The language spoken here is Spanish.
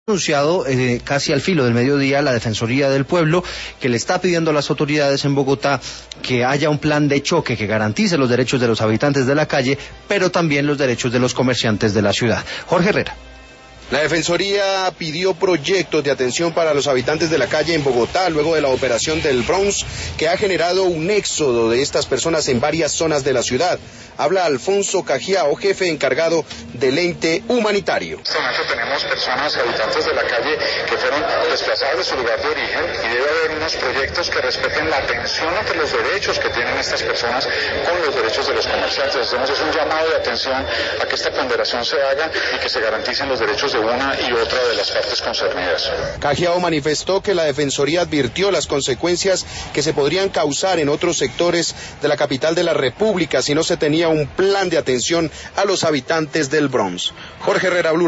anunciado casi al filo del mediodía la Defensoría del Pueblo, que le está pidiendo a las autoridades en Bogotá que haya un plan de choque que garantice los derechos de los habitantes de la calle, pero también los derechos de los comerciantes de la ciudad. Jorge Herrera. La Defensoría pidió proyectos de atención para los habitantes de la calle en Bogotá luego de la operación del Bronx, que ha generado un éxodo de estas personas en varias zonas de la ciudad. Habla Alfonso Cajiao, jefe encargado del ente humanitario. En este momento tenemos personas, habitantes de la calle, que fueron desplazadas de su lugar de origen, y debe haber unos proyectos que respeten la atención entre los derechos que tienen estas personas con los derechos de los comerciantes. Entonces es un llamado de atención a que esta ponderación se haga y que se garanticen los derechos de una y otra de las partes concernidas. Cajiao manifestó que la Defensoría advirtió las consecuencias que se podrían causar en otros sectores de la capital de la República si no se tenía un plan de atención a los habitantes del Bronx. Jorge Herrera, Blue.